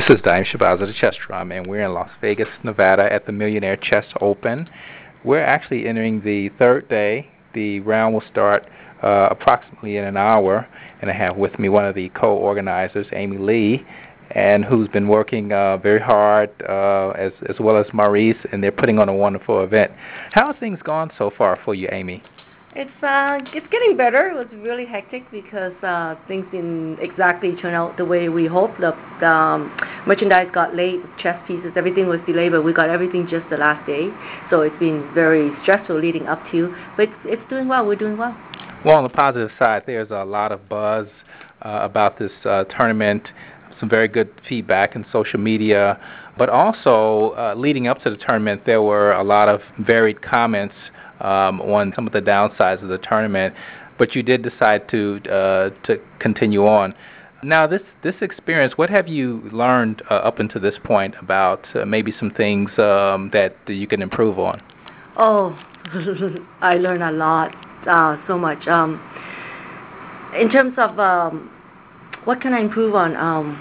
This is Daim Shabazz of the Chess Drum, and we're in Las Vegas, Nevada at the Millionaire Chess Open. We're actually entering the third day. The round will start approximately in an hour, and I have with me one of the co-organizers, Amy Lee, and who's been working very hard, as well as Maurice, and they're putting on a wonderful event. How have things gone so far for you, Amy? It's getting better. It was really hectic because things didn't exactly turn out the way we hoped. The merchandise got late, chess pieces, everything was delayed, but we got everything just the last day. So it's been very stressful leading up to, but it's doing well. We're doing well. Well, on the positive side, there's a lot of buzz about this tournament, some very good feedback in social media, but also leading up to the tournament, there were a lot of varied comments on some of the downsides of the tournament, but you did decide to continue on. Now, this experience, what have you learned up until this point about maybe some things that you can improve on? Oh, I learned a lot, so much. In terms of what can I improve on,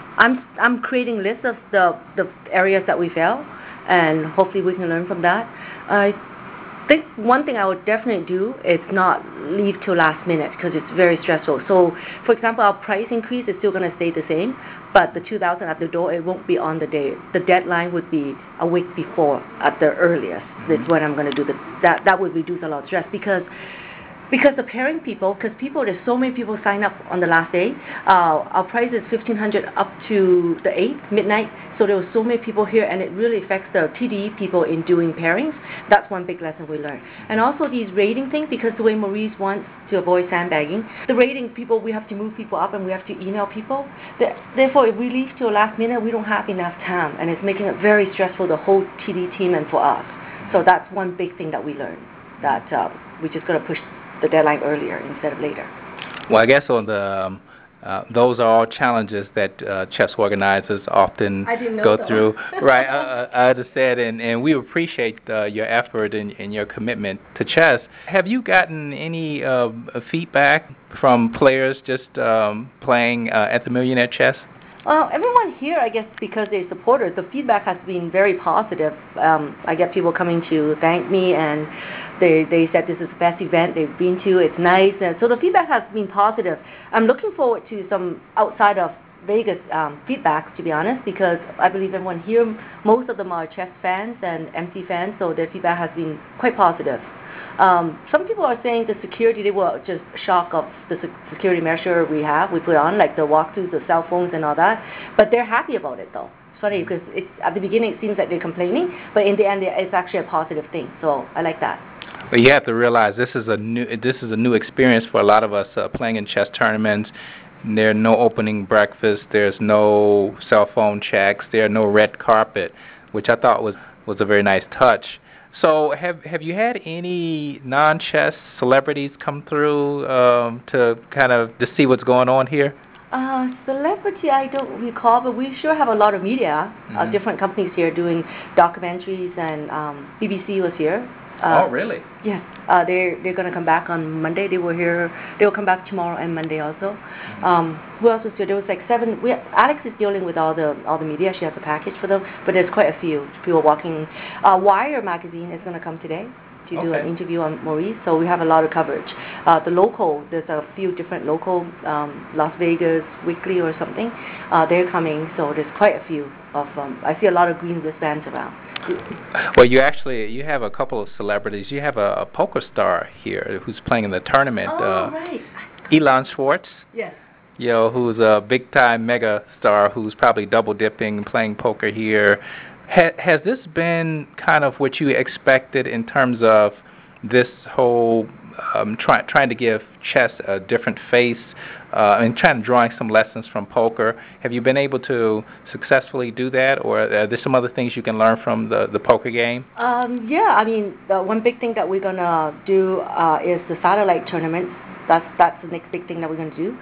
I'm creating lists of the areas that we fail, and hopefully we can learn from that. I think one thing I would definitely do is not leave till last minute because it's very stressful. So, for example, our price increase is still going to stay the same, but the 2,000 at the door, it won't be on the day. The deadline would be a week before at the earliest. That's when I'm going to do that would reduce a lot of stress because the pairing people, because there's so many people sign up on the last day. Our price is 1,500 up to the 8th, midnight. So there were so many people here, and it really affects the TDE people in doing pairings. That's one big lesson we learned. And also these rating things, because the way Maurice wants to avoid sandbagging, the rating people, we have to move people up and we have to email people. Therefore, if we leave till last minute, we don't have enough time, and it's making it very stressful, the whole TD team and for us. So that's one big thing that we learned, that we just got to push the deadline earlier instead of later. Well, I guess on the those are all challenges that chess organizers often go through. Right, I understand, and we appreciate your effort and your commitment to chess. Have you gotten any feedback from players just playing at the Millionaire Chess? Everyone here, I guess, because they're supporters, the feedback has been very positive. I get people coming to thank me, and they said this is the best event they've been to. It's nice, and so the feedback has been positive. I'm looking forward to some outside of Vegas feedback, to be honest, because I believe everyone here, most of them are chess fans and MC fans, so their feedback has been quite positive. Some people are saying the security, they were just shocked of the security measure we put on, like the walkthroughs, the cell phones and all that, but they're happy about it though. It's funny because at the beginning it seems like they're complaining, but in the end it's actually a positive thing, so I like that. Well, you have to realize this is a new experience for a lot of us playing in chess tournaments. There's no opening breakfast, there's no cell phone checks, there's no red carpet, which I thought was a very nice touch. So have you had any non-chess celebrities come through to kind of just see what's going on here? Celebrity, I don't recall, but we sure have a lot of media, different companies here doing documentaries, and BBC was here. Oh, really? Yes. They're going to come back on Monday. They were here. They will come back tomorrow and Monday also. Who else was here? There was like 7. Alex is dealing with all the media. She has a package for them, but there's quite a few people walking. Wire magazine is going to come today to do an interview on Maurice, so we have a lot of coverage. The local, there's a few different local, Las Vegas Weekly or something. They're coming, so there's quite a few of them. I see a lot of green wristbands around. Well, you have a couple of celebrities. You have a poker star here who's playing in the tournament. Oh, right. Elon Schwartz. Yes. You know, who's a big-time mega star who's probably double-dipping, playing poker here. Has this been kind of what you expected in terms of this whole trying to give chess a different face and drawing some lessons from poker? Have you been able to successfully do that, or are there some other things you can learn from the poker game? Yeah, I mean, the one big thing that we're going to do is the satellite tournaments. That's the next big thing that we're going to do.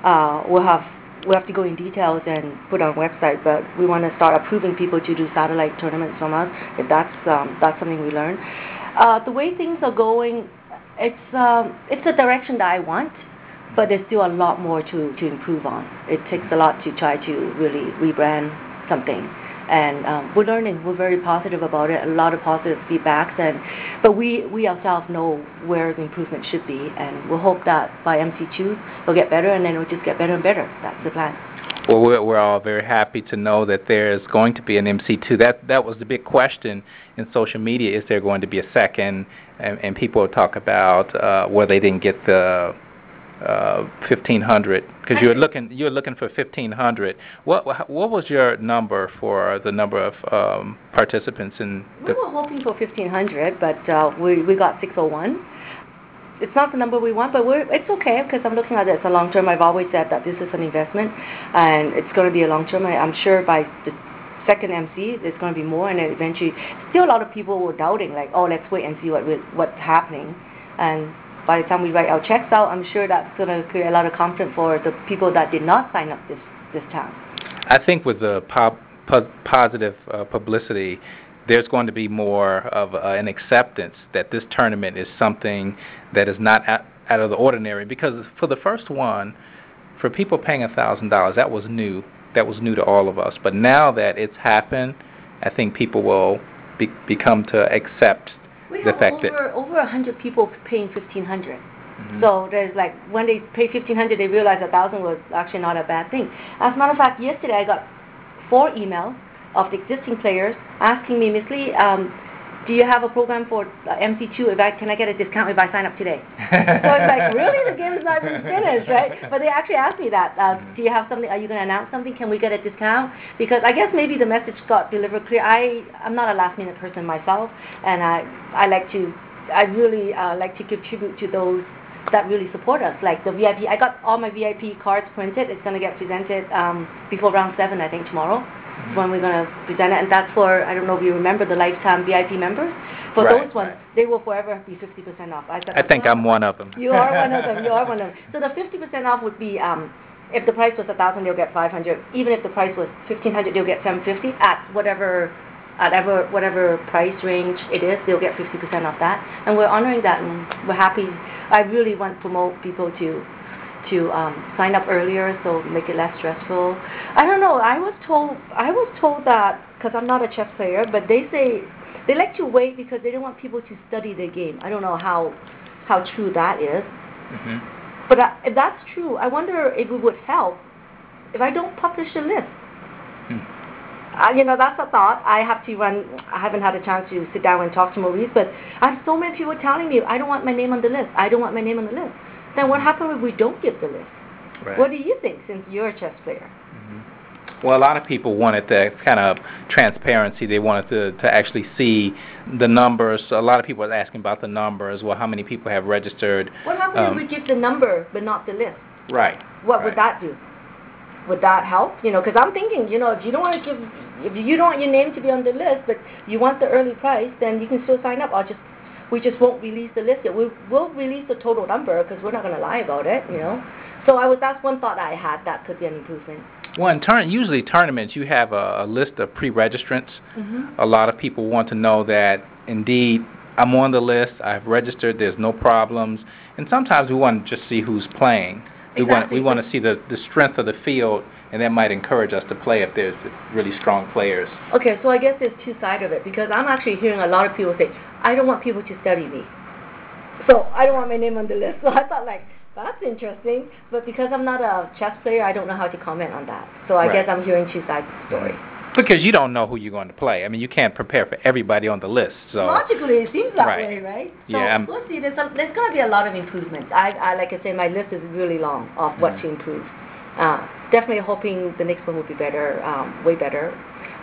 We have to go in details and put on website, but we want to start approving people to do satellite tournaments from us. If that's something we learn. The way things are going, it's a direction that I want, but there's still a lot more to improve on. It takes a lot to try to really rebrand something. And we're learning. We're very positive about it. A lot of positive feedbacks, but we ourselves know where the improvement should be, and we'll hope that by MC2 it'll get better, and then it'll just get better and better. That's the plan. Well, we're all very happy to know that there's going to be an MC2. That was the big question in social media: is there going to be a second? And people talk about where they didn't get the 1,500 because you're looking for 1,500. What was your number for the number of participants in? We were hoping for 1,500, but we got 601. It's not the number we want, but it's okay because I'm looking at it as a long term. I've always said that this is an investment, and it's going to be a long term. I'm sure by the second MC, there's going to be more, and then eventually, still a lot of people were doubting, like, oh, let's wait and see what's happening, and by the time we write our checks out, I'm sure that's going to create a lot of confidence for the people that did not sign up this time. I think with the positive publicity, there's going to be more of an acceptance that this tournament is something that is not out of the ordinary. Because for the first one, for people paying $1,000, that was new. That was new to all of us. But now that it's happened, I think people will become to accept the fact that over 100 people paying $1,500. So there's like when they pay $1,500, they realize $1,000 was actually not a bad thing. As a matter of fact, yesterday I got 4 emails of the existing players asking me, Miss Lee, do you have a program for MC2? Can I get a discount if I sign up today? So it's like, really? The game is not even finished, right? But they actually asked me that. Do you have something? Are you going to announce something? Can we get a discount? Because I guess maybe the message got delivered clear. I'm not a last minute person myself, and I really like to contribute to those that really support us, like the VIP. I got all my VIP cards printed. It's going to get presented before round 7, I think, tomorrow. When we're going to present it, and that's for, I don't know if you remember, the lifetime VIP members. For those ones, they will forever be 50% off. I think I'm one of them. You are one of them. You are one of them. So the 50% off would be, if the price was 1,000, they'll get 500. Even if the price was 1,500, they'll get 750. At whatever price range it is, they'll get 50% off that. And we're honoring that, and we're happy. I really want to promote people to sign up earlier, so make it less stressful. I don't know. I was told that, because I'm not a chess player, but they say they like to wait because they don't want people to study the game. I don't know how true that is. But if that's true, I wonder if it would help if I don't publish a list. That's a thought. I haven't had a chance to sit down and talk to Maurice, but I have so many people telling me, I don't want my name on the list. I don't want my name on the list. Then what happens if we don't give the list? Right. What do you think, since you're a chess player? Well, a lot of people wanted that kind of transparency. They wanted to actually see the numbers. A lot of people are asking about the numbers. Well, how many people have registered? What happens if we give the number but not the list? Right. What would that do? Would that help? Because I'm thinking, if you don't want your name to be on the list, but you want the early price, then you can still sign up. We just won't release the list yet. We'll release the total number because we're not going to lie about it, So that's one thought I had that could be an improvement. Well, usually tournaments, you have a list of pre-registrants. A lot of people want to know that, indeed, I'm on the list, I've registered, there's no problems. And sometimes we want to just see who's playing. Exactly. We want to see the strength of the field, and that might encourage us to play if there's really strong players. Okay, so I guess there's 2 sides of it, because I'm actually hearing a lot of people say, I don't want people to study me. So I don't want my name on the list. So I thought, that's interesting. But because I'm not a chess player, I don't know how to comment on that. So I guess I'm hearing 2 sides of the story. Because you don't know who you're going to play. I mean, you can't prepare for everybody on the list. So logically, it seems that way, right? So we'll see. There's going to be a lot of improvements. I like I say, my list is really long of what to improve. Definitely hoping the next one will be better, way better.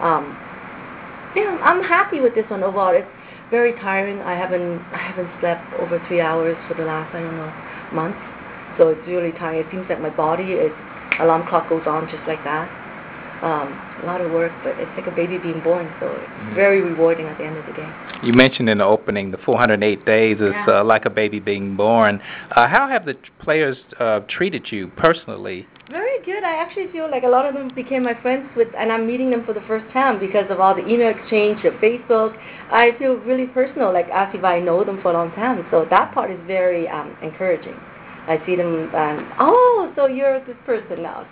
I'm happy with this one overall. It's very tiring. I haven't slept over 3 hours for the last, month. So it's really tiring. It seems like my body alarm clock goes on just like that. A lot of work, but it's like a baby being born, so it's very rewarding at the end of the day. You mentioned in the opening the 408 days is like a baby being born. How have the players treated you personally? Very good. I actually feel like a lot of them became my friends and I'm meeting them for the first time because of all the email exchange, the Facebook. I feel really personal, like as if I know them for a long time. So that part is very encouraging. I see them and, so you're this person now. It's like,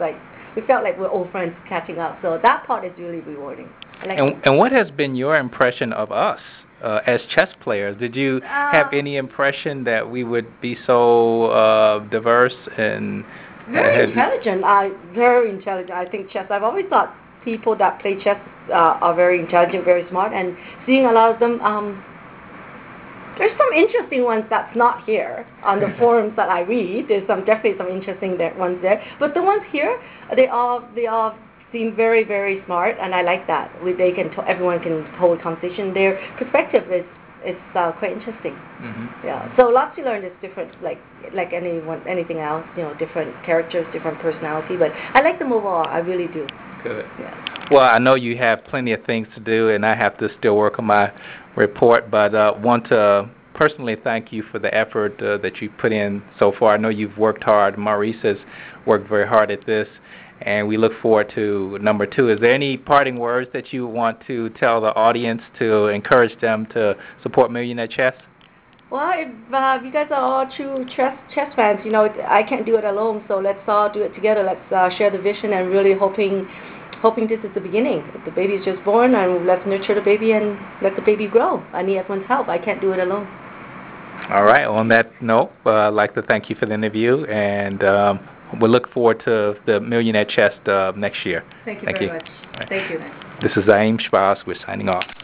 we felt like we're old friends catching up. So that part is really rewarding. I like it. And what has been your impression of us as chess players? Did you have any impression that we would be so diverse and very intelligent? Very intelligent. I think chess. I've always thought people that play chess are very intelligent, very smart, and seeing a lot of them. There's some interesting ones that's not here on the forums that I read. There's definitely some interesting ones there, but the ones here, they all seem very, very smart, and I like that. Everyone can hold conversation. Their perspective is quite interesting. Mm-hmm. Yeah. So lots to learn. Is different, like anything else. Different characters, different personality. But I like them overall. I really do. Good. Yeah. Well, I know you have plenty of things to do, and I have to still work on my report, but want to personally thank you for the effort that you put in so far. I know you've worked hard. Maurice has worked very hard at this, and we look forward to number 2. Is there any parting words that you want to tell the audience to encourage them to support Millionaire Chess? Well, if you guys are all true chess fans, I can't do it alone, so let's all do it together. Let's share the vision and really hoping this is the beginning. The baby is just born, and let's nurture the baby and let the baby grow. I need everyone's help. I can't do it alone. All right. On that note, I'd like to thank you for the interview, and we'll look forward to the Millionaire Chess next year. Thank you very much. Right. Thank you. This is Zaim Shabazz. We're signing off.